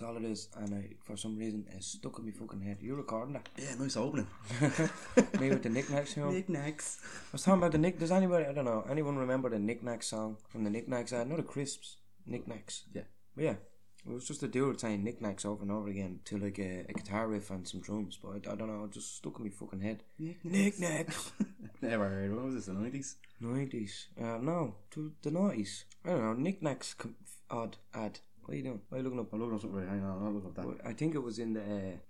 all it is, and for some reason it's stuck in my fucking head. You recording that? Yeah, nice opening. Me with the Knickknacks song. Knickknacks. I was talking about the Does anybody, I don't know, anyone remember the Knickknacks song from the Knickknacks ad? No, the Crisps. Knickknacks. Yeah. Yeah. It was just a dude saying knickknacks over and over again to like a guitar riff and some drums, but I don't know, it just stuck in my fucking head. Knickknacks. Never heard. What was this? The 90s? 90s. No, to the 90s. I don't know. Knickknacks odd ad. What are you doing? Why are you looking up? I'm looking up something. Hang on, I'll look up that. Well, I think it was in the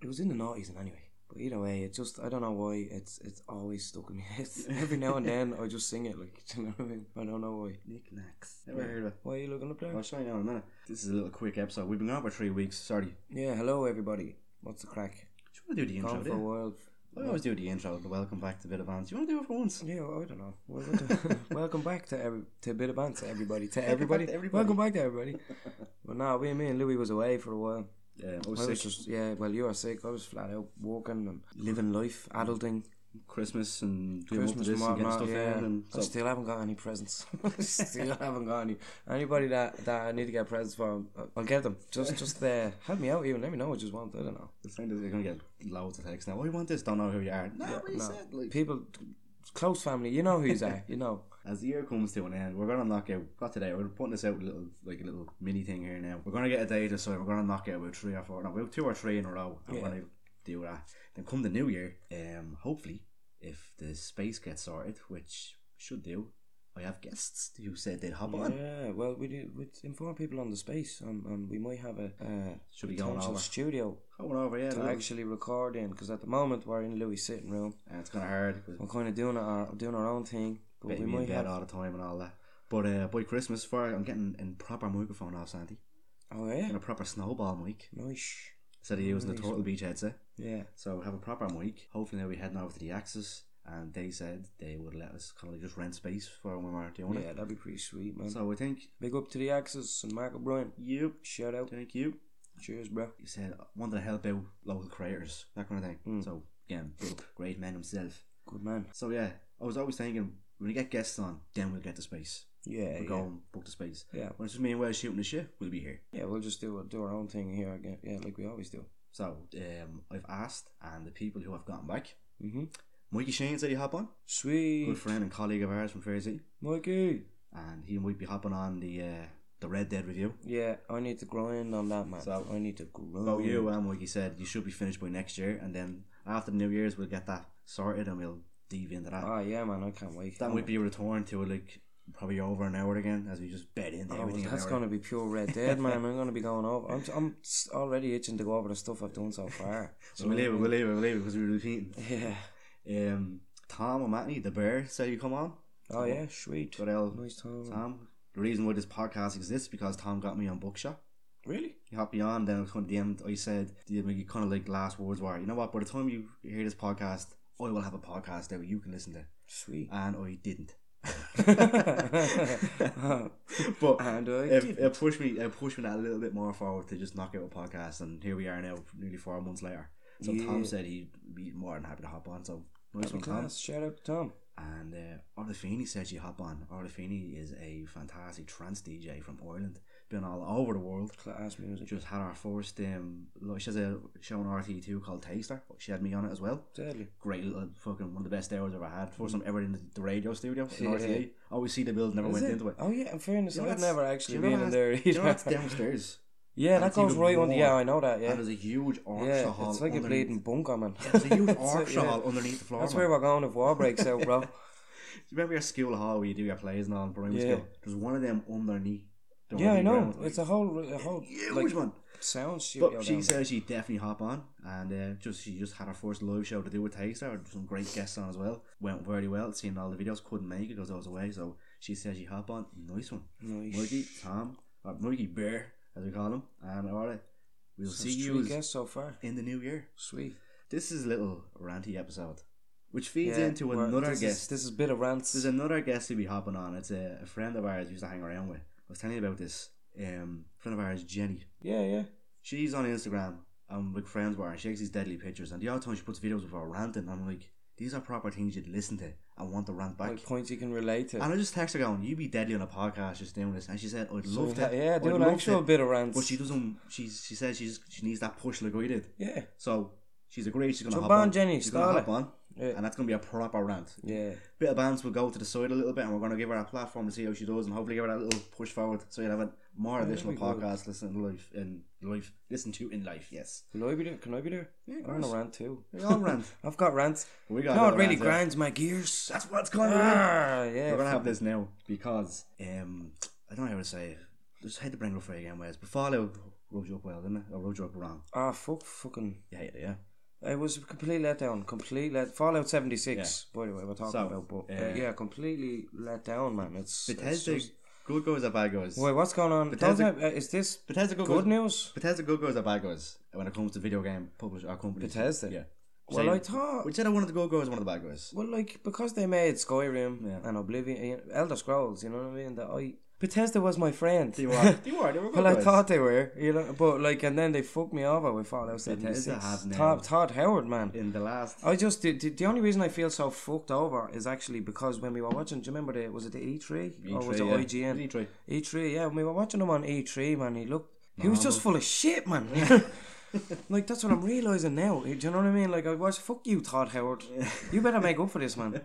90s anyway. But either way, it just, I don't know why it's always stuck in my head. Every now and then I just sing it, like, do you know what I mean? I don't know why. Knickknacks. Never heard of it. Why are you looking up there? I'll show you now in a minute. This is a little quick episode. We've been gone for 3 weeks. Sorry. Yeah, hello everybody. What's the crack? Do you want to do the intro? Gone for a while. I always do the intro. The welcome back to Bit of Bands. Do you want to do it for once? Yeah, I don't know. Welcome back to Bit of Bands, to everybody. To everybody. everybody. Welcome back to everybody. But no, me and Louis was away for a while. Yeah, I was sick. Well, you were sick. I was flat out working and living life, adulting. Christmas and doing Christmas up to this and getting whatnot, stuff yeah. in. And I still haven't got any presents. Still haven't got any. Anybody that I need to get presents for, I'll get them. Just help me out even. Let me know what you want. I don't know. The thing is, you're going to get loads of texts now. Oh, you want this? Don't know who you are. Said, like. People, close family, you know who you are. You know. As the year comes to an end, we're going to knock out, got today, we're putting this out a little mini thing here now. We're going to get a day to, so we're going to knock out about 3 or 4, no, about 2 or 3 in a row. I'm going to do that. Then come the new year, hopefully, if the space gets sorted, which should do, I have guests who said they'd hop on. Yeah, well, we'd inform people on the space, and we might have a should be going over studio going over, yeah, to actually record in, because at the moment we're in Louis' sitting room, and it's kind of hard. We're kind of doing our own thing, but we might have all the time and all that. But by Christmas, I'm getting a proper microphone off Santi. Oh yeah, and a proper snowball mic. Nice. Instead of using the Turtle Beach headset. Yeah. So we have a proper mic. Hopefully now we're heading over to the Axis, and they said they would let us kind of just rent space for when we're doing it. Yeah, that'd be pretty sweet, man. So I think big up to the Axis and Mark O'Brien. Yep. Shout out. Thank you. Cheers, bro. He said wanted to help out local creators, that kind of thing. So again, big up, great man himself. Good man. So yeah, I was always thinking when we get guests on, then we'll get the space. Yeah, we'll go and book the space. Yeah. When it's just me and Will shooting the shit, we'll be here. Yeah, we'll just do our own thing here again. Yeah, like we always do. So I've asked, and the people who have gotten back. Mikey Shane said he'd hop on. Sweet. Good friend and colleague of ours from Fair City. Mikey. And he might be hopping on the Red Dead review. Yeah, I need to grind on that, man. So I need to grind. Oh, you and Mikey said you should be finished by next year, and then after the New Year's we'll get that sorted and we'll dive into that. Oh yeah, man, I can't wait. That might be a return to like probably over an hour again as we just bed into everything. Well, that's going to be pure Red Dead, man. I'm going to be going over. I'm already itching to go over the stuff I've done so far. So we'll leave it because we're repeating. Yeah. Tom O'Matney, the bear, said you come on. Oh yeah, sweet. Nice Tom. The reason why this podcast exists is because Tom got me on Bookshot. Really? He hopped me on, then at the end I said, kind of like last words were, you know what, by the time you hear this podcast, I will have a podcast that you can listen to. Sweet. And I didn't. But it pushed me that a little bit more forward to just knock out a podcast, and here we are now nearly 4 months later. So Tom said he'd be more than happy to hop on, so nice one, Tom. Shout out to Tom. And Orla Feeney said she'd hop on. Orla Feeney is a fantastic trance DJ from Ireland, been all over the world. Class music. Just had our first she has a show on RT2 called Taster. She had me on it as well. Deadly. Great little fucking one of the best hours I've ever had. First time ever in the radio studio in RTA. Always see the build, never went into it. Oh yeah, in fairness, I've never actually been in there either. You know that's downstairs. Yeah, that goes right under. Yeah, I know that. Yeah, and there's a huge orchestra hall. It's like a bleeding bunker, man. There's a huge orchestra hall underneath the floor. That's where we're going if war breaks out, bro. Do you remember your school hall where you do your plays and all in primary school? There's one of them underneath. Yeah, I know. It's a whole huge one. Sound studio. But she says she'd definitely hop on, and she just had her first live show to do with Taster. With some great guests on as well. Went very well. Seeing all the videos, couldn't make it because I was away. So she says she'd hop on. Nice one. Nice. Mikey, Tom, or Mikey Bear, as we call him, and alright, we'll see you guests so far in the new year. Sweet. This is a little ranty episode, which feeds into another guest. This is a bit of rants. There's another guest who'll be hopping on. It's a friend of ours we used to hang around with. I was telling you about this. Friend of ours, Jenny. Yeah. She's on Instagram. I'm like friends with her. And she takes these deadly pictures, and the odd time she puts videos of her ranting. I'm like, these are proper things you'd listen to and want to rant back. Like points you can relate to. And I just text her going, "You'd be deadly on a podcast just doing this." And she said, "I'd love to." Yeah, do I'd an love actual to, bit of rants. but she doesn't. She said she needs that push like I did. Yeah. So she's agreed. She's gonna Jump hop on, on. Jenny, She's gonna stall hop it. on. Yeah. And that's going to be a proper rant. Yeah. Bit of bands will go to the side a little bit, and we're going to give her a platform to see how she does, and hopefully give her that little push forward, so you'll have more additional podcasts listen to in life. Yes. Can I be there? Can I be there? Yeah, I want to rant too. We all rant. I've got rants. We got. No, it really grinds my gears. That's what's going on. Yeah. We're gonna have this now because I don't know how to say it. Just had to bring it up for you again, Wes. But Fallout rode you up well, didn't it? Or rode you up wrong? Ah, fucking. Yeah. It was a complete letdown. Fallout 76, by the way, we're talking about. But yeah, completely let down, man. Bethesda, it's just... good guys or bad guys? Wait, what's going on? Is this Bethesda good news? Bethesda good guys or bad guys when it comes to video game publishers or companies? Bethesda? Yeah. Well, I thought... Which said one of the good guys, one of the bad guys? Well, like, because they made Skyrim and Oblivion, Elder Scrolls, you know what I mean? Bethesda was my friend. They were good well, guys. I thought they were, you know, but like, and then they fucked me over with Fallout 76. Bethesda have now Todd Howard, man. in the last. I just the only reason I feel so fucked over is actually because when we were watching, do you remember was it the E3 or was it IGN? E3, yeah. When we were watching him on E3, man, he was just full of shit, man. Like, that's what I'm realising now. Do you know what I mean? Like, I watched, fuck you, Todd Howard. You better make up for this, man.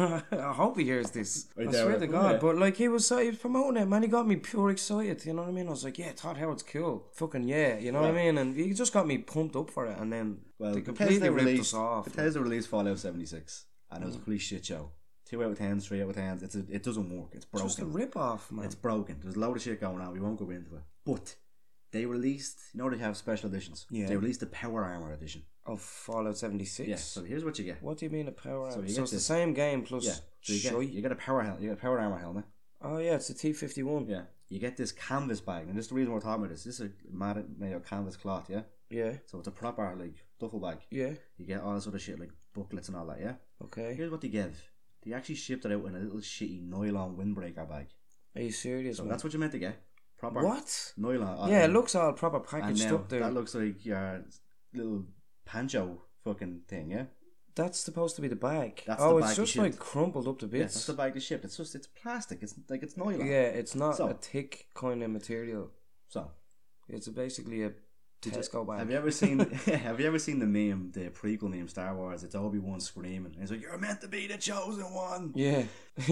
I hope he hears this. I swear to God. Yeah. But, like, he was promoting it, man. He got me pure excited. You know what I mean? I was like, yeah, Todd Howard's cool. Fucking yeah. You know what I mean? And he just got me pumped up for it. And then they completely ripped us off. Bethesda released Fallout 76. And it was a complete shit show. 2 out of 10, 3 out of 10. It doesn't work. It's broken. Just a rip-off, man. It's broken. There's a load of shit going on. We won't go into it. But... they released, they have special editions. Yeah. They released the Power Armor edition of Fallout 76. Yeah. So here's what you get. What do you mean a Power Armor? So it's the same game plus. Yeah. So you get a Power Armor helmet. Oh yeah, it's a T-51. Yeah. You get this canvas bag, and this is the reason we're talking about this. This is made of canvas cloth. Yeah. Yeah. So it's a proper duffel bag. Yeah. You get all this other shit like booklets and all that. Yeah. Okay. Here's what they give. They actually shipped it out in a little shitty nylon windbreaker bag. Are you serious? So that's what you meant to get. Proper what? Nylon. Yeah, it looks all proper packaged up there. That looks like your little pancho fucking thing, yeah? That's supposed to be the bag. That's the bag it's just like crumpled up to bits. Yeah, that's the bag they shipped. It's plastic. It's nylon. Yeah, it's not a thick kind of material. So it's basically a Tesco bag. Have you ever seen the meme, the prequel meme, Star Wars? It's Obi-Wan screaming. He's like, "You're meant to be the chosen one." Yeah.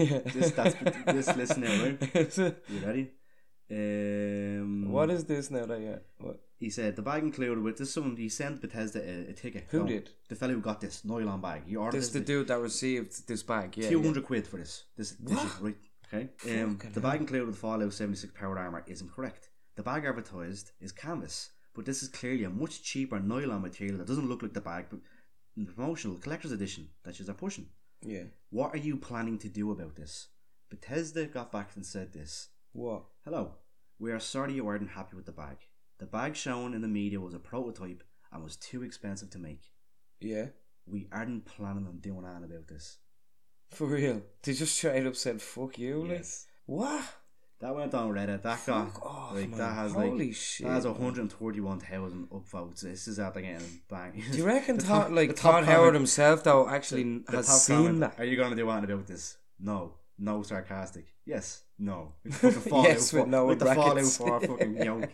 This listener, right? You ready? What is this now? What? He said the bag included with this. Someone he sent Bethesda a ticket. Who did? The fellow who got this nylon bag. He ordered the dude that received this bag. Yeah, 200 quid for this. This right? Okay. The bag included with Fallout 76 Power Armor is incorrect. The bag advertised is canvas, but this is clearly a much cheaper nylon material that doesn't look like the bag, but in the promotional collector's edition that you're pushing. Yeah. What are you planning to do about this? Bethesda got back and said this. What? Hello. We are sorry you weren't happy with the bag. The bag shown in the media was a prototype and was too expensive to make. Yeah. We aren't planning on doing anything about this. For real? They just straight up said fuck you? Yes. What? That went on Reddit. That got off, like man. that has holy shit. That has 131,000 upvotes. This is after getting bang. Do you reckon Todd Howard himself though actually has seen that? Are you gonna do anything about this? No. No sarcastic. Yes. No. Yes, with no with the brackets. Fallout 4 fucking yoke.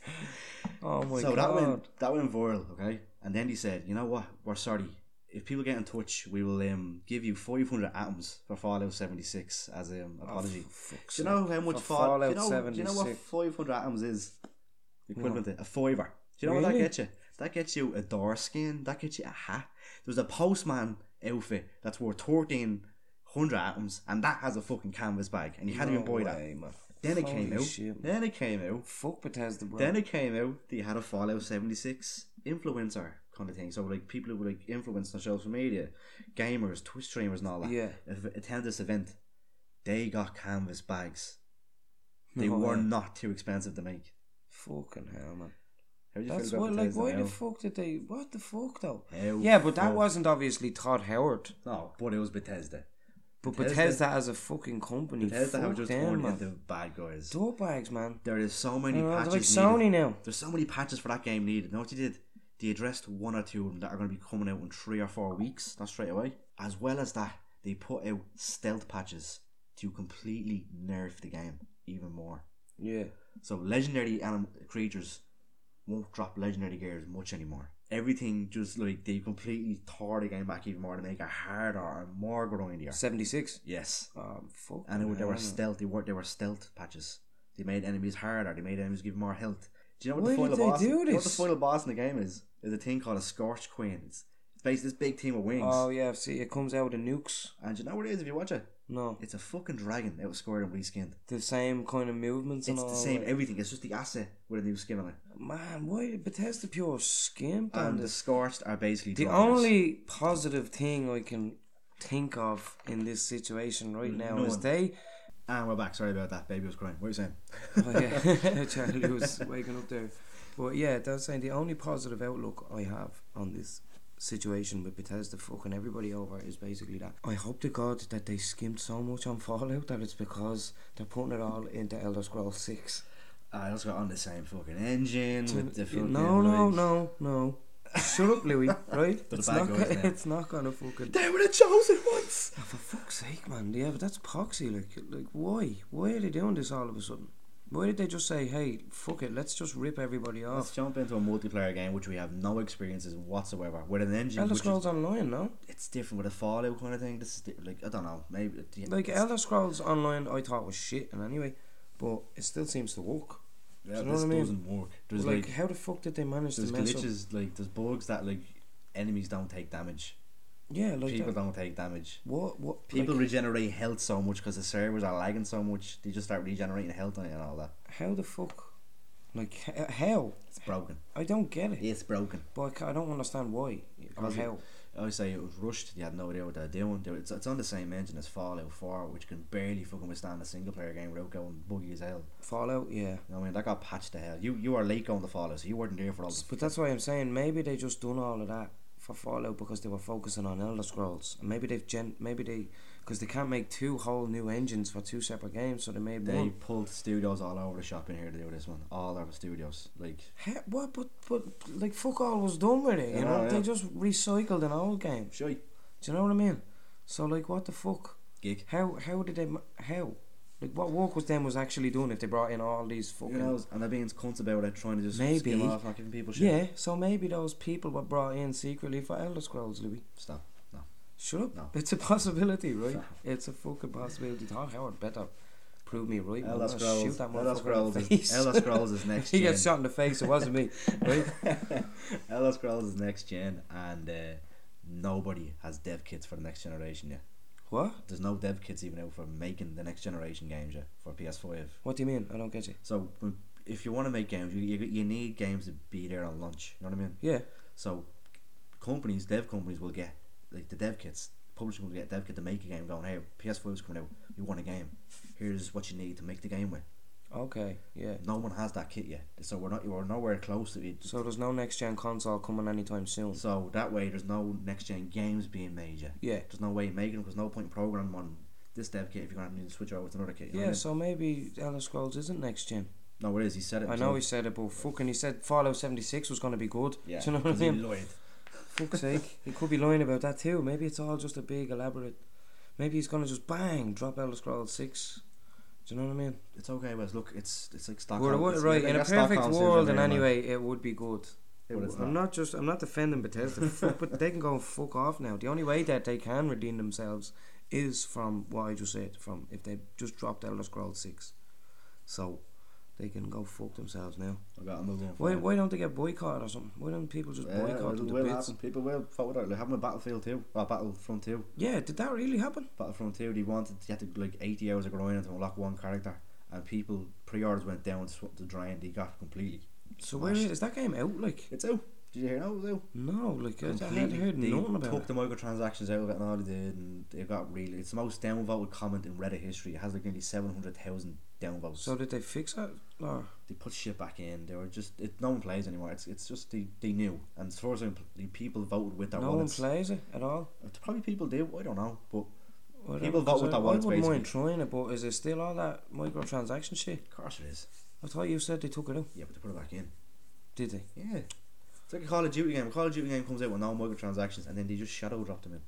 Oh my god. So that went viral, okay? And then he said, you know what? We're sorry. If people get in touch, we will give you 500 atoms for Fallout 76 as an apology. Do you know how much Fallout 76? Do you know what 500 atoms is? Equivalent to a fiver. Do you know what that gets you? That gets you a door skin. That gets you a hat. There's a postman outfit that's worth 1,300 atoms, and that has a fucking canvas bag, and you can't even buy that. Man. Then it came out. Then it came out. Fuck Bethesda, bro. Then it came out that you had a Fallout 76 influencer kind of thing. So like people who like influence on social media, gamers, Twitch streamers, and all that. Yeah. Attend this event. They got canvas bags. They were not too expensive to make. Fucking hell, man. How do you feel about Bethesda why now? the fuck did they? What the fuck though? How yeah, but that wasn't obviously Todd Howard. No, but it was Bethesda. But Bethesda as a fucking company, Bethesda have just turned man. into bad guys. Door bags, man. There is so many patches. Like Sony now. There's so many patches for that game needed. You know what you did? They addressed 1 or 2 of them that are going to be coming out in 3 or 4 weeks. Not straight away. As well as that, they put out stealth patches to completely nerf the game even more. Yeah. So legendary creatures won't drop legendary gears much anymore. Everything just like they completely tore the game back even more to make it harder and more grindier. 76. Yes. Fuck. And they were stealth. They were stealth patches. They made enemies harder. They made enemies give more health. Do you know what the final boss? You know what the final boss in the game is? There's a thing called a Scorched Queen. It's basically this big team of wings. Oh yeah, see, it comes out of nukes. And do you know what it is if you watch it? No. It's a fucking dragon out of Square and reskinned. The same kind of movements and all. It's the same everything. It's just the asset with a new skin on it. Man, why Bethesda pure skimped on this? And the Scorched are basically the only positive thing I can think of in this situation right now is they. And we're back. Sorry about that. Baby was crying. What are you saying? Oh yeah, Charlie was waking up there. But yeah, that's saying the only positive outlook I have on this situation with Bethesda fucking everybody over is basically that I hope to God that they skimped so much on Fallout that it's because they're putting it all into Elder Scrolls 6. I also got on the same fucking engine with the fucking no. Shut up, Louis, right? It's not gonna fucking... They were the chosen ones! Oh, for fuck's sake, man. Yeah, but that's epoxy. Like why? Why are they doing this all of a sudden? Why did they just say, hey, fuck it, let's just rip everybody off? Let's jump into a multiplayer game which we have no experiences whatsoever with an engine. Elder Scrolls Online, no? It's different with a Fallout kind of thing. This is like, I don't know, maybe like Elder Scrolls Online I thought was shit and anyway, but it still seems to work. Yeah, do you know what I mean? Doesn't work. There's like how the fuck did they manage to mess glitches, up? Like there's bugs that like enemies don't take damage. Yeah, like people don't take damage. What people regenerate health so much because the servers are lagging so much. They just start regenerating health on you and all that. How the fuck? Like how? It's broken. I don't get it. It's broken. But I don't understand why or how. I would say it was rushed. They had no idea what they're doing. It's on the same engine as Fallout 4, which can barely fucking withstand a single player game without going buggy as hell. Fallout, yeah. I mean, that got patched to hell. You were late going to Fallout, so you weren't there for all this. But that's why I'm saying maybe they just done all of that for Fallout because they were focusing on Elder Scrolls. And maybe because they can't make two whole new engines for two separate games, so they made one. They pulled studios all over the shop in here to do this one. All over studios, like what? But like fuck all was done with it. You know, they just recycled an old game. Sure. Do you know what I mean? So like, what the fuck? Gig. How did they like what work was actually doing if they brought in all these fucking... and they're being cunts about it, trying to just skim off, not giving people shit. Yeah, so maybe those people were brought in secretly for Elder Scrolls, Louis. Stop. No. Shut up. No. It's a possibility, right? No. It's a fucking possibility. Todd Howard better prove me right. Elder Scrolls. Shoot that Elder Scrolls is next gen. He gets shot in the face, it wasn't me, right? Elder Scrolls is next gen, and nobody has dev kits for the next generation yet. What? There's no dev kits even out for making the next generation games yet for PS5. What do you mean? I don't get you. So if you want to make games, you need games to be there on launch. You know what I mean? Yeah. So dev companies will get like the dev kits. Publishing will get a dev kit to make a game. Going, hey, PS5 is coming out. You want a game? Here's what you need to make the game with. Okay, yeah. No one has that kit yet, so we're nowhere close to it. So there's no next gen console coming anytime soon. So that way, there's no next gen games being made yet. Yeah. There's no way of making them because no point in programming them on this dev kit if you're gonna need to switch over to another kit. You know what I mean? So maybe Elder Scrolls isn't next gen. No, it is. He said it. I know he said it, but fucking he said Fallout 76 was gonna be good. Yeah. Do you know what I mean? He lied. Fuck's sake, he could be lying about that too. Maybe it's all just a big elaborate. Maybe he's gonna just bang drop Elder Scrolls 6. Do you know what I mean? It's okay, Wes. Look, it's like Stockholm. Right, in a perfect world, and anyway, it would be good. I'm not defending Bethesda, but they can go and fuck off now. The only way that they can redeem themselves is from what I just said, from if they just dropped Elder Scrolls 6. So they can go fuck themselves now. Why don't they get boycotted or something? Why don't people just boycott them to bits? Happen. People will vote out. Like happened with Battlefield 2 or Battlefront 2. Yeah, did that really happen? Battlefront 2, you had to like 80 hours of grinding to unlock one character, and people pre-orders went down to drain. They got completely. So where is that game out? Like it's out. Did you hear that? It was out. No, like I hadn't heard nothing about it. They took the microtransactions out of it and all they did, and they got really. It's the most downvoted comment in Reddit history. It has like nearly 700,000 downvotes. So did they fix it? Or? They put shit back in. They were just no one plays anymore. It's just they knew, and as far as people voted with their wallets. No one plays it at all. Probably people do. I don't know, but people vote with their wallets. I wouldn't mind trying it, but is it still all that microtransaction shit? Of course it is. I thought you said they took it out. Yeah, but they put it back in. Did they? Yeah. It's like a Call of Duty game. A Call of Duty game comes out with no microtransactions, and then they just shadow drop them in.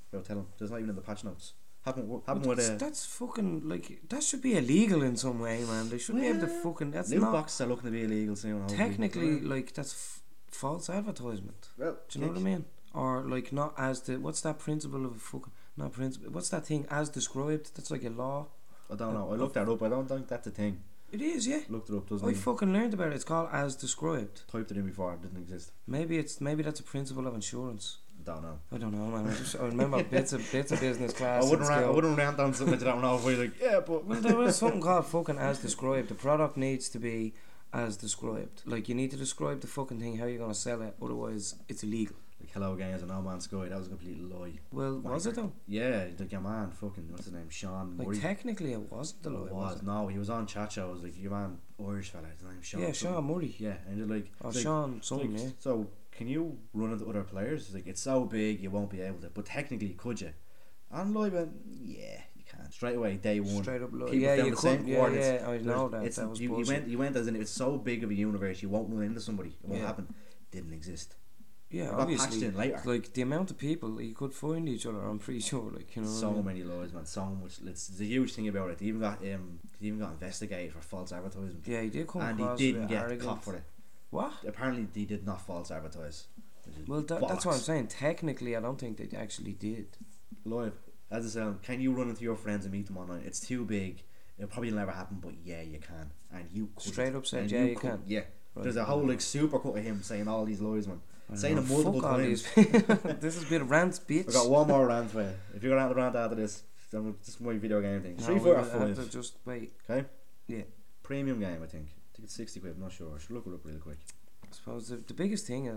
Bro, tell him. There's not even in the patch notes. Happened with that's fucking like that should be illegal in some way, man. They shouldn't be able to fucking. That's loot not boxes are looking to be illegal soon. Technically, like that's false advertisement. Well, do you know what I mean? Or like not as the what's that principle of fucking not principle? What's that thing as described? That's like a law. I don't know. I looked that up. I don't think that's a thing. It is, yeah. Looked it up, doesn't I it? fucking learned about it. It's called as described. Typed it in before. It didn't exist. Maybe that's a principle of insurance. I don't know, man. I remember bits of business class. I wouldn't rant on something that I don't know if we like. Yeah, but well, there was something called fucking as described. The product needs to be as described. Like you need to describe the fucking thing how you're gonna sell it. Otherwise, it's illegal. Like Hello Games and No Man's Sky, that was a complete lie. Well, was it though? Yeah, like your man, fucking what's his name, Sean. Like Murray. Technically, it wasn't the lie. It was no, he was on chat show. I was like, your man, Irish fella, his name Sean. Yeah, Sean Murray. Yeah, and you're like, Sean, something. Like, yeah. So can you run into other players? It's like it's so big, you won't be able to. But technically, could you? And Lloyd went, yeah, you can. Straight away, day one. Straight up, yeah, you could. Yeah, I know that. That was you went as in it's so big of a universe, you won't run into somebody. It won't happen. Didn't exist. Yeah, obviously. In later. Like the amount of people you could find each other, I'm pretty sure. Like you know, so many laws, man. So much. It's a huge thing about it. He even got investigated for false advertisement. Yeah, he did come and across he didn't get caught for it. What? Apparently, he did not false advertise. Well, that's what I'm saying. Technically, I don't think they actually did. Live, as I said, can you run into your friends and meet them online? It's too big. It'll probably never happen, but yeah, you can, and you could. Straight up said, yeah, you can. Yeah, right. There's a whole like super cut of him saying all these lies, man. Saying it multiple times. This has been a rant, bitch. I got one more rant for you. If you're gonna rant after this, just my video game thing. 3, 4, or 5. Have to just wait. Okay. Yeah. Premium game, I think. I think it's 60 quid. I'm not sure. I should look it up really quick. I suppose the biggest thing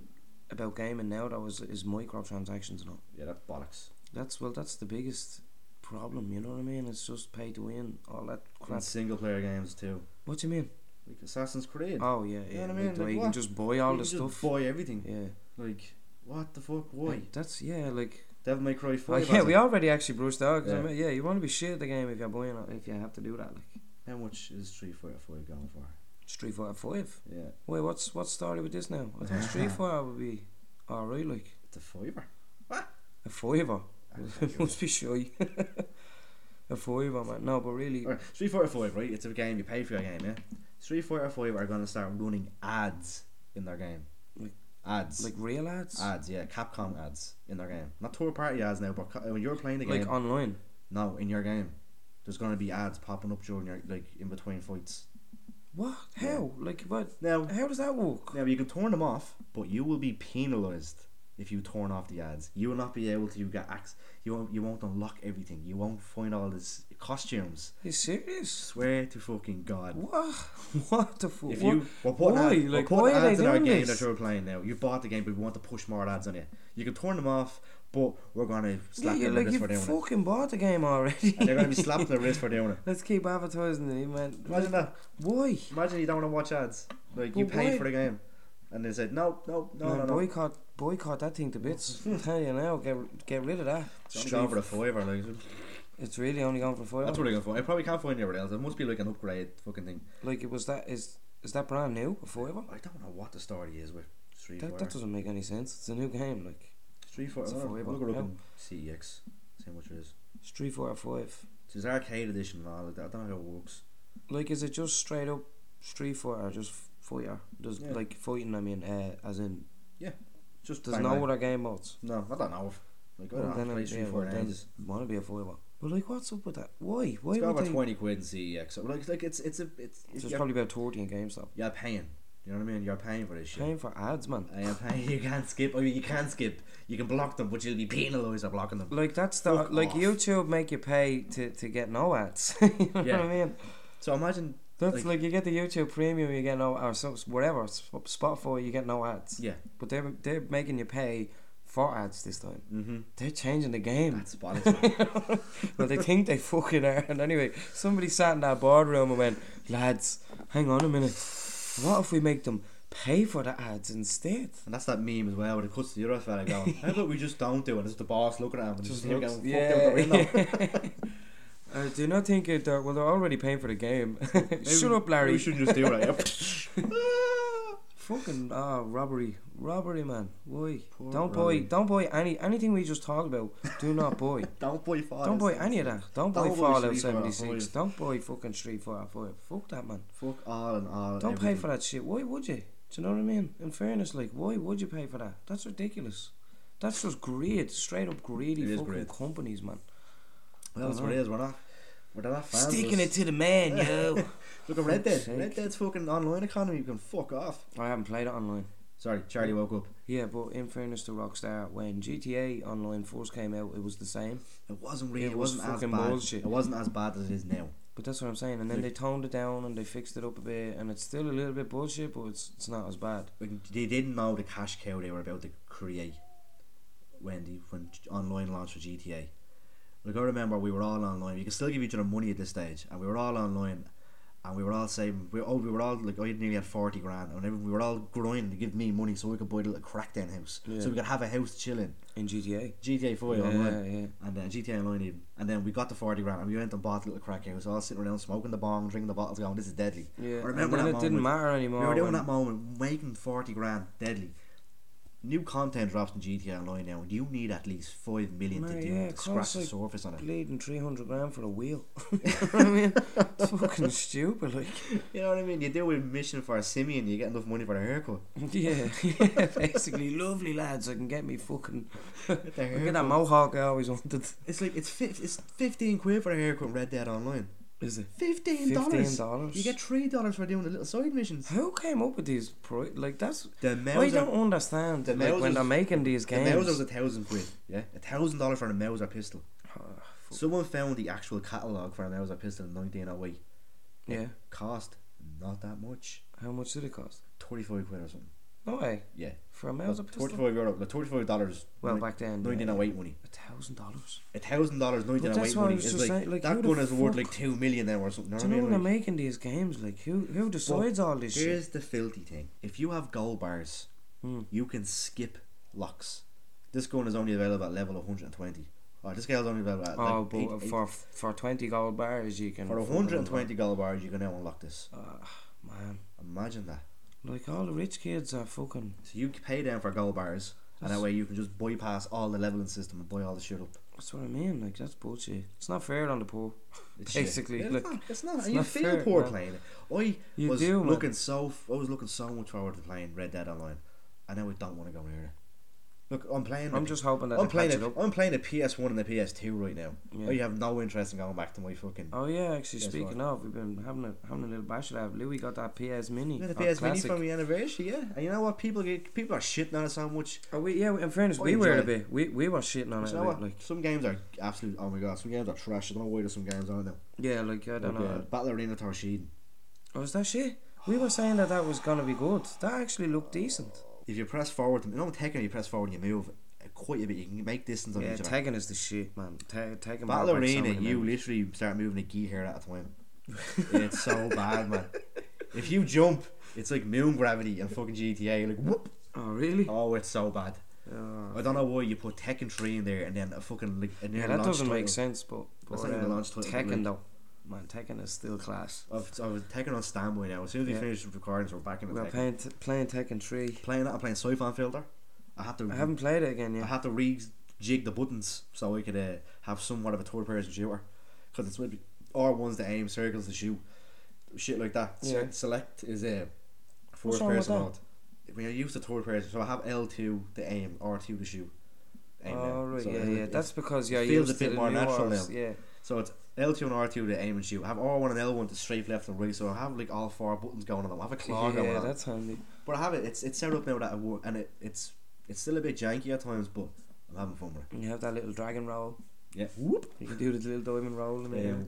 about gaming now though is microtransactions and all. Yeah, that's bollocks. That's the biggest problem. You know what I mean? It's just pay to win, all that crap. And single player games too. What do you mean? Like Assassin's Creed. Oh yeah, yeah. You know what I mean? Like you can just buy all the stuff. Just buy everything. Yeah. Like what the fuck? Why? That's like. Devil May Cry 5. Yeah, we already actually brushed out. You want to be shit at the game if you're buying it, if you have to do that. Like. How much is Street Fighter 5 going for? Street Fighter 5? Yeah. Wait, what's story with this now? I thought Street Fighter would be alright, like. It's a fiver. What? A fiver? Must be shy. A fiver, man. No, but really. Right, Street Fighter 5, right? It's a game, you pay for your game, yeah? Street Fighter 5 are going to start running ads in their game. Like ads. Like real ads? Ads, yeah. Capcom ads in their game. Not third party ads now, but when you're playing the game. Like online? No, in your game. There's going to be ads popping up during your, like, in between fights. What? How? Yeah. Like, what? Now, how does that work? Now, you can turn them off, but you will be penalised if you turn off the ads. You will not be able to get access. You won't unlock everything. You won't find all these costumes. Are you serious? Swear to fucking God. What? What the fuck? If you why are they doing our game that you're playing now? You bought the game, but we want to push more ads on you. You can turn them off, but we're gonna slap the wrist for doing it. You fucking bought the game already. And they're gonna be slapping the wrist for doing it. Let's keep advertising it, man. Imagine that. Why? Imagine you don't want to watch ads. Like you paid for the game, and they said no. Boycott that thing to bits. I tell you now, get rid of that. It's only going for a fiver, like. It's really only going for $5. That's what I'm going for. I probably can't find anywhere else. It must be like an upgrade fucking thing. Like it was that is that brand new? A $5? I don't know what the story is with Street Fighter. That doesn't make any sense. It's a new game, like. Street Fighter. Look it up on CEX. See how much it is. Street Fighter 5. It's arcade edition and all like that. I don't know how it works. Like, is it just straight up Street Fighter or just fighter? Does like fighting? I mean, as in. Yeah. Just. There's no other game modes. No, I don't know. If, like, I don't know. Play Street Fighter ages. Want to be a fighter? But like, what's up with that? Why? It's got about 20 quid in CEX. So like it's probably about 30 in GameStop. You're paying. You know what I mean? You're paying for this shit. Paying for ads, man. You're paying. You can't skip. I mean, you can skip. You can block them, but you'll be penalised for blocking them. Like that's the like off. YouTube make you pay to get no ads. You know what I mean? So imagine that's like you get the YouTube Premium, you get no or so whatever Spotify, you get no ads. Yeah. But they're making you pay for ads this time. Mm-hmm. They're changing the game. That's bollocks. Well, they think they fucking are. And anyway, somebody sat in that boardroom and went, lads, hang on a minute. What if we make them pay for the ads instead? And that's that meme as well where it cuts to the other fella going, how about we just don't do it? And it's the boss looking at him and just him going, fuck out the window. Do you not think they're well, they're already paying for the game. Shut up, Larry. We shouldn't just do it. fucking robbery, man. Why? Don't buy anything we just talked about. Do not buy. Don't buy Fallout. Don't buy any of that. Don't buy Fallout 76. Don't buy fucking Street Fighter 5. Fuck that, man. Fuck all and all. Don't pay for that shit. Why would you? Do you know what I mean? In fairness, like, why would you pay for that? That's ridiculous. That's just greed. Straight up greedy fucking companies, man. Well, that's what it is. We're not fans. Sticking it to the man, yo. Look at Red Dead. Red Dead's fucking online economy. You can fuck off. I haven't played it online. Sorry, Charlie woke up. Yeah, but in fairness to Rockstar, when GTA Online first came out, it was the same. It wasn't really. It wasn't as bad. Bullshit. It wasn't as bad as it is now. But that's what I'm saying. And then they toned it down and they fixed it up a bit, and it's still a little bit bullshit, but it's not as bad. They didn't know the cash cow they were about to create when online launched for GTA. Like, I remember we were all online. You can still give each other money at this stage, and we were all online, and we were all saving. We were all like, I nearly had 40 grand, and we were all grinding to give me money so we could buy a little crackdown house, so we could have a house to chill in GTA 4 online, and GTA Online even. And then we got the 40 grand, and we went and bought a little crack house, all sitting around smoking the bong, drinking the bottles, going, "This is deadly." Yeah, I remember that moment. It didn't matter anymore. We were doing that moment, making 40 grand, deadly. New content drops in GTA Online now, and you need at least 5 million to scratch the surface on it. Bleeding 300 grand for a wheel. You know what I mean? It's fucking stupid, like. You know what I mean? You do a mission for a simian, you get enough money for a haircut. Yeah, basically, lovely lads. I can get me fucking. Get that mohawk I always wanted. It's like it's 15 quid for a haircut in Red Dead Online. Is it $15? You get $3 for doing the little side missions. Who came up with these? That's the Mauser, I don't understand. The Mausers, when they're making these games, the Mauser's £1,000. Yeah, $1,000 for a Mauser pistol. Someone found the actual catalogue for a Mauser pistol in 1908. Yeah, it cost not that much. How much did it cost? 25 quid or something. No way. Yeah. For a Mauser pistol? $35. Well, back then. 1908 money. $1,000. $1,000 1908 money is like that gun is worth like 2 million now or something. Do you know when they're making these games? Like who decides all this shit? Here's the filthy thing: if you have gold bars, you can skip locks. This gun is only available at level 120. Oh, this guy's only available at but for 20 gold bars you can. For 120 gold bars, you can now unlock this. Man, imagine that. Like, all the rich kids are fucking. So you pay them for gold bars, and that way you can just bypass all the leveling system and buy all the shit up. That's what I mean. Like, that's bullshit. It's not fair on the poor. Basically, yeah, it's not. You feel fair, poor playing it. I was looking so much forward to playing Red Dead Online, and now I don't want to go near it. Look, I'm just hoping that I'm playing the PS1 and the PS2 right now. Yeah. I have no interest in going back to my fucking. Oh yeah, actually, PS1. Speaking of, we've been having a little bash of that. Louis got that PS Mini. Yeah, the PS Mini for my anniversary. Yeah, and you know what? People are shitting on it so much. Oh, in fairness, we were a bit. We were shitting on it. You know what? Like, some games are absolute. Oh my god, some games are trash. I don't know why there's some games on now. Yeah, like I don't know. Battle Arena Torsheden. Oh, is that shit? We were saying that was gonna be good. That actually looked decent. If you press forward, Tekken, you press forward and you move quite a bit. You can make distance on each other. Tekken is the shit, man. Tekken. Battle Arena, you literally start moving a gear hair at a time. It's so bad, man. If you jump, it's like moon gravity and fucking GTA. Like whoop. Oh really? Oh, it's so bad. I don't know why you put Tekken 3 in there and then a fucking like a that doesn't make sense. But launch title, Tekken though. Man, Tekken is still class. I was Tekken on standby now. As soon as we finish recording, we're back in the Tekken. Playing Tekken 3. Playing that, I'm playing Siphon Filter. I haven't played it again yet. I had to rejig the buttons so I could have somewhat of a third person shooter. Because it's with R1's to aim, circles to shoot. Shit like that. Yeah. Select is a first person mode. When I use the third person, so I have L2 to aim, R2 to shoot. Right, so yeah. That's because you're feels a bit more natural now. Yeah. So it's L2 and R2 to aim and shoot. I have R1 and L1 to strafe left and right, so I have like all 4 buttons going on them. I have a claw going on. Yeah, that's handy. But I have it. It's set up now that it works, and it's still a bit janky at times, but I'm having fun with it. And you have that little dragon roll. Yeah. Whoop. You can do the little diamond roll.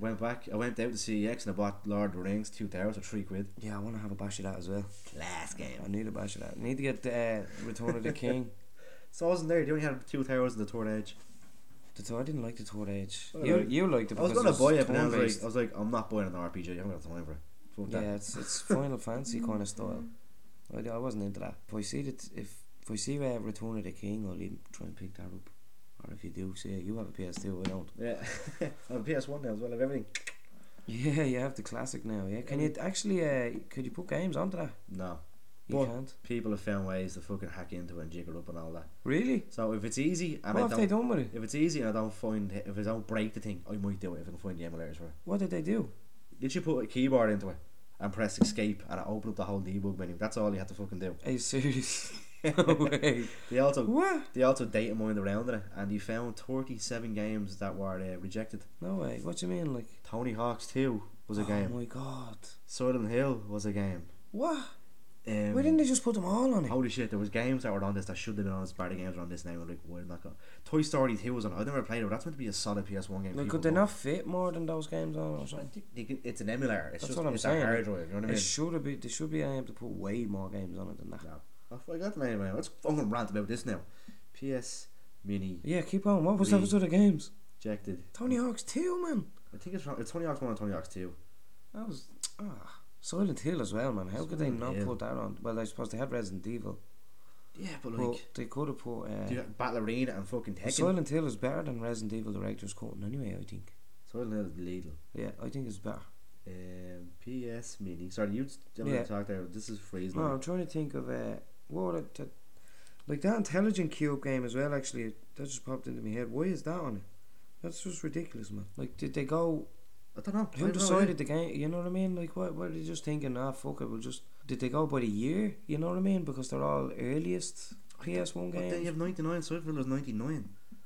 I went out to CEX and I bought Lord of the Rings 2 towers for £3. Yeah, I want to have a bash of that as well. Last game. I need a bash of that. I need to get Return of the King. So I wasn't there. You only had 2 towers in the third age. I didn't like the third age. You liked it. I was gonna buy it, but I was like, I'm not buying an RPG. I haven't got time for it. Fuck that. Yeah, it's Final Fantasy kind of style. I wasn't into that. If I see Return of the King, I'll even try and pick that up. Or if you do see it, you have a PS2, I don't. Yeah, I have a PS1 now as well. I have everything. Yeah, you have the classic now. Yeah, can you actually? Could you put games onto that? No. You can't. People have found ways to fucking hack into it and jig it up and all that. Really? So if it's easy and what have they done with it? If it's easy and if I don't break the thing, I might do it if I can find the emulators for it. What did they do? Did you put a keyboard into it and press escape and it opened up the whole debug menu? That's all you had to fucking do. Are you serious? No way. They also data mined around in it, and you found 37 games that were rejected. No way. What do you mean, like? Tony Hawk's 2 was a game. Oh my god. Silent Hill was a game. What? Why didn't they just put them all on it? Holy shit, there was games that were on this that should have been on this. Better games were on this now. I'm like, why did that go? Toy Story 2 was on it. I've never played it, but that's meant to be a solid PS1 game. Like, could they not fit more than those games on or something? It's an emulator. It's that's just what I'm it's saying. a hard drive, you know what I mean? They should be able to put way more games on it than that. No. I got the name. Let's fucking rant about this now. PS Mini. Yeah, keep on. What was those other games? Rejected. Tony Hawk's 2, man. I think it's Tony Hawk's 1 and Tony Hawk's 2. That was Silent Hill as well, man. How could they not put that on? Well, I suppose they had Resident Evil. Yeah, but like they could have put Battle Arena and fucking Tekken. Silent Hill is better than Resident Evil Director's Cut anyway, I think. Silent Hill is lethal. Yeah, I think it's better. PS Mini. Sorry, you talk there. This is freezing. No, I'm trying to think of like that Intelligent Cube game as well. Actually, that just popped into my head. Why is that on it? That's just ridiculous, man. Like, did they go? I don't know. Who decided the game? You know what I mean? Like, what were they just thinking? Fuck it, we'll just. Did they go by the year? You know what I mean? Because they're all earliest PS1 games. Then you have 99. Silent Hill is 99.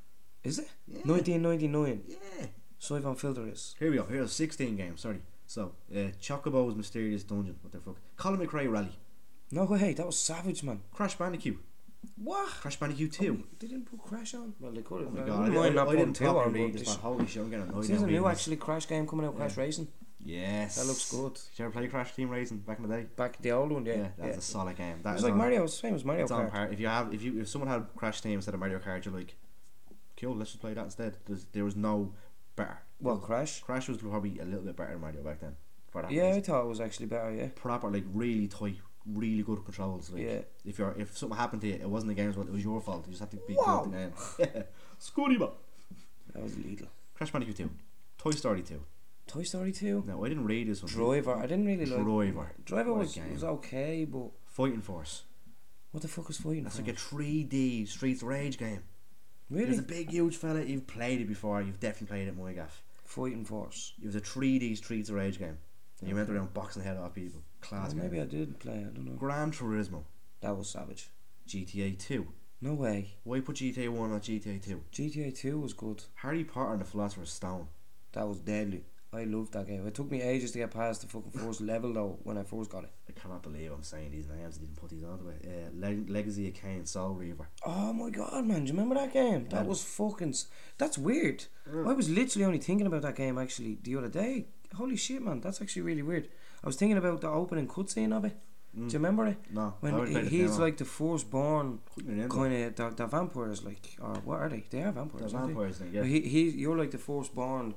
Is it? Yeah. 1999. Yeah. Siphon Filter is. Here we go. Here's 16 games. Sorry. So, Chocobo's Mysterious Dungeon. What the fuck? Colin McRae Rally. No way, that was savage, man. Crash Bandicoot. What? Crash Bandicoot 2. They didn't put Crash on. Well, they could have. Oh my god, I didn't properly read this, man. Holy shit, I'm getting annoyed. There's a new actually Crash game coming out, Crash Racing. Yes. That looks good. Did you ever play Crash Team Racing back in the day? Back the old one, yeah. Yeah, that's a solid game. It's like Mario. It's the same as Mario Kart. If someone had Crash Team instead of Mario Kart, you're like, cool, let's just play that instead. There was no better. Well, Crash was probably a little bit better than Mario back then. For that reason. I thought it was actually better. Yeah. Proper, like really tight, really good controls. Like, yeah. If something happened to you, it wasn't the game's fault. It was your fault. You just had to be good at the game. Yeah. Scooty bop. That was lethal. Crash Bandicoot 2. Toy Story 2. Toy Story 2? No, I didn't read this one. Driver. I didn't really like Driver was okay, but Fighting Force. What the fuck is Fighting Force? That's like a 3D Streets of Rage game. Really? There's a big huge fella. You've played it before. You've definitely played it, my gaff. Fighting Force. It was a 3D Streets of Rage game. And you went around boxing the head off people. Class game. Maybe I did play it, I don't know. Gran Turismo. That was savage. GTA 2. No way. Why put GTA 1 on GTA 2? GTA 2 was good. Harry Potter and the Philosopher's Stone. That was deadly. I loved that game. It took me ages to get past the fucking first level though when I first got it. I cannot believe I'm saying these names. I didn't put these onto it. Legacy of Kain, Soul Reaver. Oh my god, man! Do you remember that game? That was fucking. That's weird. I was literally only thinking about that game actually the other day. Holy shit, man! That's actually really weird. I was thinking about the opening cutscene of it. Do you remember it? No. When he's like the firstborn kind of the vampires, like, or what are they? They are vampires. They're vampires, yeah. You're like the firstborn.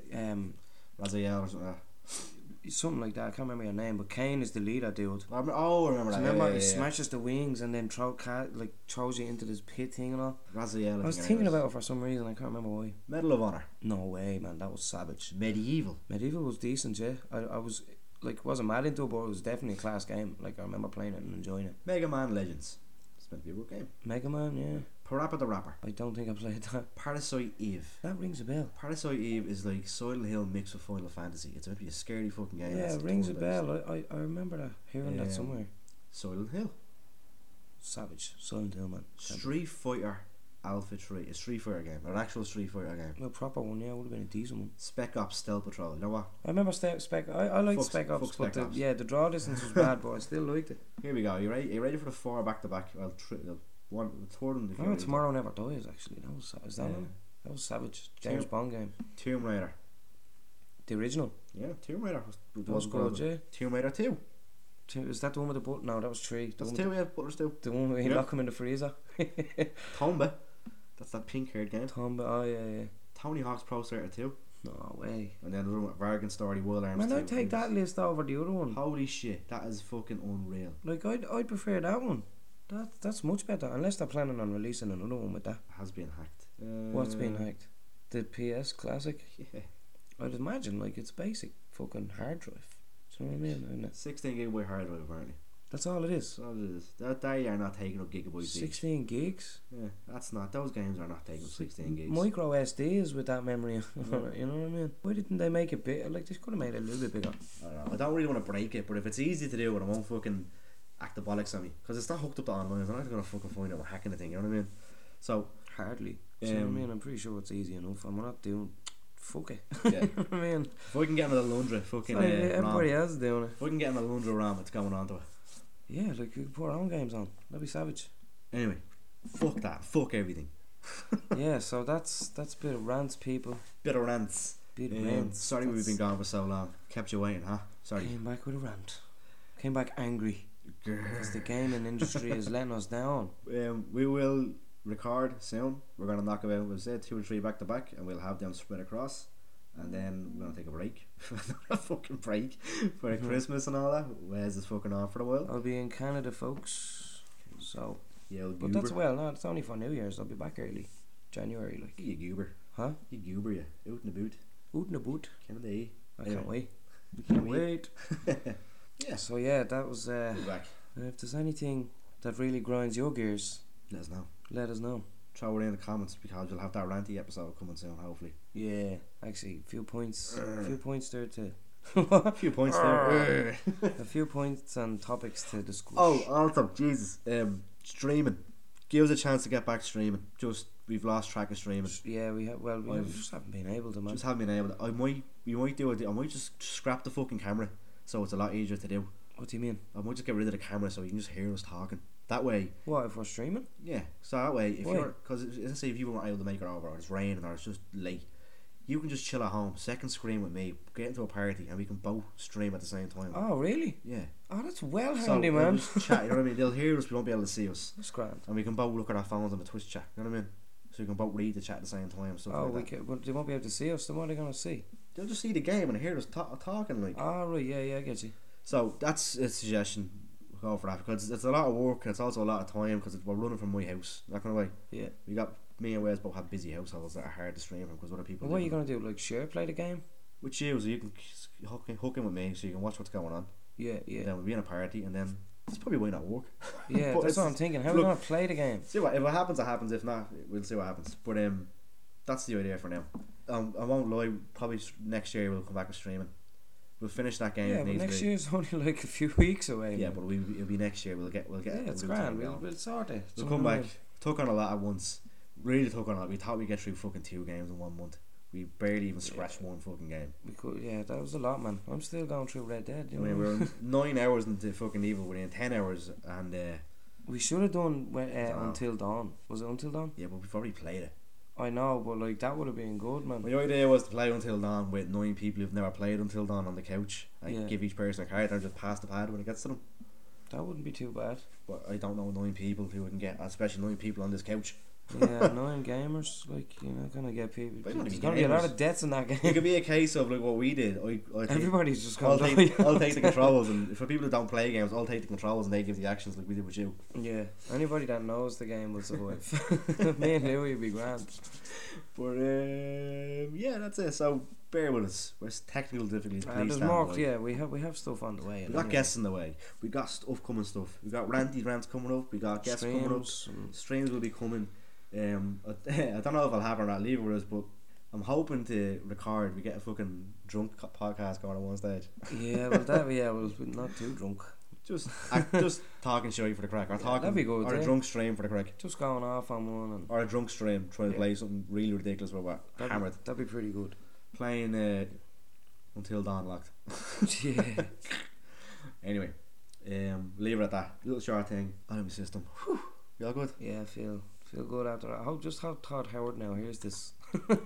Raziel or something. Something like that. I can't remember your name, but Kain is the leader, dude. I remember that. Remember, he smashes the wings and then throws you into this pit thing and all. Raziel. I was thinking about it for some reason. I can't remember why. Medal of Honor. No way, man. That was savage. Medieval was decent, yeah. I was like wasn't mad into it, but it was definitely a class game. Like I remember playing it and enjoying it. Mega Man Legends. It's meant to be a good game. Mega Man, yeah. Parappa the Rapper. I don't think I played that. Parasite Eve. That rings a bell. Parasite Eve is like Silent Hill mixed with Final Fantasy. It's meant to be a scary fucking game. Yeah, it rings a bell. I remember that. Hearing that somewhere. Silent Hill. Savage. Silent Hill, man. Street Fighter Alpha 3. A Street Fighter game. An actual Street Fighter game. A proper one, yeah. Would have been a decent one. Spec Ops Stealth Patrol. You know what? I remember Spec. I liked Spec Ops, but the draw distance was bad, but I still liked it. Here we go. You ready for the 4 back to back? Well, the third one. Tomorrow Never Dies. Actually, that was savage. James Bond game. Tomb Raider. The original. Yeah, Tomb Raider was good. Yeah. Tomb Raider 2. Is that the one with the button? No, that was 3. That's 2. Yeah, Butler's 2. The one where you lock him in the freezer. Tomba. That's that pink haired game. Tomba. Oh yeah. Tony Hawk's Pro Skater 2. No way. And then another one, Vargan Story, Wild Arms. Man, I'd take that list over the other one. Holy shit, that is fucking unreal. Like I'd prefer that one. That's much better. Unless they're planning on releasing another one with that. It has been hacked. What's been hacked? The PS Classic. Yeah. I'd imagine like it's basic fucking hard drive. Do you know what I mean? 16 gigabyte hard drive apparently. That's all it is. That's all it is. They are not taking up gigabytes 16 each. gigs? Yeah, that's not... Those games are not taking up 16 gigs. Micro SDs with that memory. You know what I mean? Why didn't they make it big? Like, they could have made it a little bit bigger. I don't know. I don't really want to break it, but if it's easy to do and I won't fucking act the bollocks on me, because it's not hooked up to online, so I'm not going to fucking find out we're hacking the thing, you know what I mean? So... Hardly. You know what I mean? I'm pretty sure it's easy enough. I'm not doing... Fuck it. Yeah. You know what I mean? If I can get in a Lundra fucking everybody RAM, else is doing it. if I can get in a Lundra RAM, it's going on to it. Yeah, like we can put our own games on. That'd be savage. Anyway, fuck that. Fuck everything. Yeah, so that's a bit of rants, people. Bit of rants. Sorry we've been gone for so long. Kept you waiting, huh? Sorry. Came back with a rant. Came back angry. Because the gaming industry is letting us down. We will record soon. We're going to knock about, we'll say 2 or 3 back to back, and we'll have them spread across. And then we're going to take a break. A fucking break for Christmas and all that. Wes is fucking off for a while. I'll be in Canada, folks. So, yeah, but that's no, it's only for New Year's. I'll be back early. January, like. You goober. Huh? You goober, you. Out in the boot. Out in the boot. Canada. I can't wait. We can't wait. Yeah. So yeah, that was we're back. If there's anything that really grinds your gears, let us know. Throw it in the comments, because we'll have that ranty episode coming soon, hopefully. Yeah, actually, a few points there too. A few points there. A few points and topics to discuss. Oh, also, Jesus, streaming. Give us a chance to get back streaming. We've lost track of streaming. Yeah, we have. Well, we just haven't been able to, man. Just haven't been able to. We might do it. I might just scrap the fucking camera, so it's a lot easier to do. What do you mean? I might just get rid of the camera so you can just hear us talking. That way. What, if we're streaming? Yeah. So that way, because let's say if you weren't able to make it over, or it's raining, or it's just late, you can just chill at home, second screen with me, get into a party, and we can both stream at the same time. Oh, really? Yeah. Oh, that's well handy, man. We'll just chat, you know what I mean? They'll hear us, we won't be able to see us. That's grand. And we can both look at our phones on the Twitch chat, you know what I mean? So we can both read the chat at the same time. Stuff like that. But they won't be able to see us, then what are they going to see? They'll just see the game and hear us talking, like. Oh, right, yeah, I get you. So that's a suggestion. Go for that, because it's a lot of work and it's also a lot of time, because we're running from my house. Not gonna lie. Yeah. We got me and Wes both have busy households that are hard to stream from, because other people. What are you gonna do? Like share play the game? With you, so you can hook in with me, so you can watch what's going on. Yeah. And then we'll be in a party, and then that's probably why not work. Yeah, that's what I'm thinking. How are we gonna play the game? See what, if it happens, it happens. If not, we'll see what happens. But that's the idea for now. I won't lie. Probably next year we'll come back with streaming. We'll finish that game. Yeah, but next year's only like a few weeks away. Yeah, man. But it'll be next year. We'll get. Yeah, it's grand. We'll sort it. We'll come back. Took on a lot at once. Really took on a lot. We thought we'd get through fucking 2 games in 1 month. We barely even scratched one fucking game. We could. Yeah, that was a lot, man. I'm still going through Red Dead. I mean, we're 9 hours into fucking Evil within 10 hours, and we should have done Until Dawn. Was it Until Dawn? Yeah, but we've already played it. I know, but like that would have been good, man. My idea was to play Until Dawn with 9 people who've never played Until Dawn on the couch. Give each person a character and just pass the pad when it gets to them. That wouldn't be too bad. But I don't know 9 people who we can get, especially 9 people on this couch. Yeah, 9 gamers, like you're not gonna get people. There's gonna be a lot of deaths in that game. It could be a case of like what we did. Everybody's just gonna I'll take the controls, and for people who don't play games, I'll take the controls and they give the actions like we did with you. Yeah, anybody that knows the game will survive. Me and Louie will be grand. But yeah, that's it. So bear with us. There's technical difficulties. There's more. Yeah, we have stuff on the way. We got guests in the way. We got upcoming stuff. We got rants coming up. We got guests coming up. Streams will be coming. I don't know if I'll have or not. Leave it with us, but I'm hoping to record. We get a fucking drunk podcast going at one stage. Yeah, well, we're not too drunk. Just talking shit for the crack, or that'd be good. Or a drunk stream for the crack. Just going off on one, or a drunk stream trying to play something really ridiculous where we're hammered. That'd be pretty good. Playing Until Dawn locked. Yeah. Anyway, leave it at that. Little short thing. On my system. Whew. You all good? Yeah, I feel good after that. How Todd Howard now. Here's this.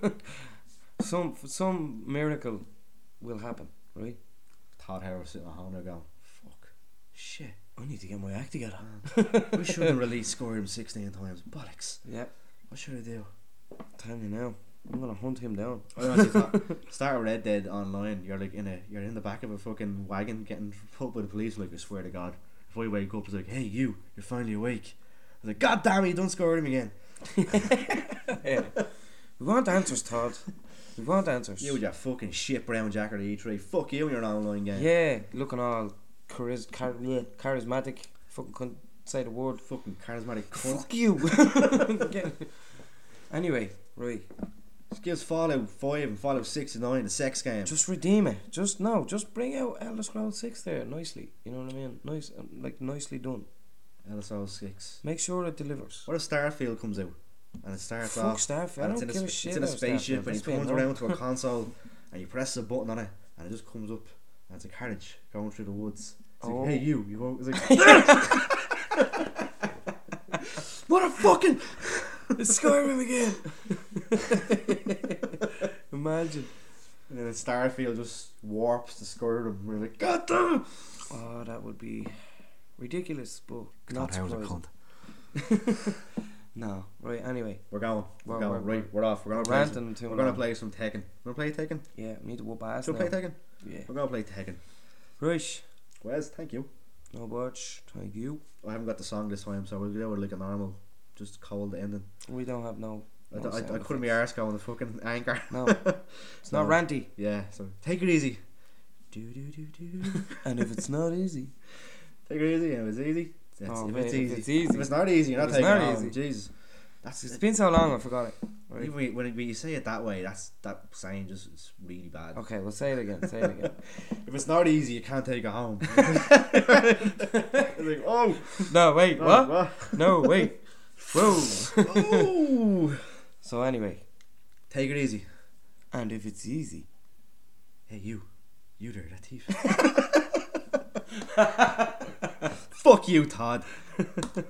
some miracle will happen, right? Todd Howard sitting at home now going, fuck, shit, I need to get my act together. We should have released Skyrim 16 times. Bollocks. Yeah. What should I do? I'm telling you now. I'm gonna hunt him down. I honestly thought, start Red Dead Online. You're like you're in the back of a fucking wagon getting pulled by the police. Like, I swear to God, if I wake up, it's like, hey, you're finally awake. I was like, God damn it, you done Skyrim again. Yeah. We want answers, Todd. We want answers. You with your fucking shit brown jacket at E3. Fuck you and your online game. Yeah, looking all charismatic. Fucking couldn't say the word. Fucking charismatic cunt. Fuck you. Anyway, right. Just gives Fallout 5 and Fallout 69 a sex game. Just redeem it. Just bring out Elder Scrolls 6 there nicely. You know what I mean? Nice, nicely done. Elder Scrolls 6. Make sure it delivers. What if Starfield comes out and it starts Fuck off? Starfield. I don't give a shit. It's in a spaceship and he turns around to a console and you press a button on it and it just comes up and it's a carriage going through the woods. It's like, hey you go. It's like, what a fucking. It's Skyrim again. Imagine. And then Starfield just warps to Skyrim. We're like, God damn it. Oh, that would be ridiculous, but not surprising. No, right. Anyway, we're going. We're off. We're gonna play some Tekken. Wanna play Tekken? Yeah, we need to whoop ass. Should we play Tekken? Yeah, we're gonna play Tekken. Right. Wes, thank you. No much. Thank you. I haven't got the song this time, so we'll do it like a normal, just cold ending. We don't have no. I couldn't be arse going the fucking anchor. No, it's not ranty. Yeah, so take it easy. And if it's not easy, take it easy. If it's easy, if it's easy. If it's not easy, you're not taking it home. Jesus, it's been so long, I forgot it. Right. Even when you say it that way, that saying just is really bad. Okay, we'll say it again. If it's not easy, you can't take it home. It's like, oh no, wait, what? No, wait, whoa. Oh. So anyway, take it easy. And if it's easy, hey you there, that thief. Fuck you, Todd.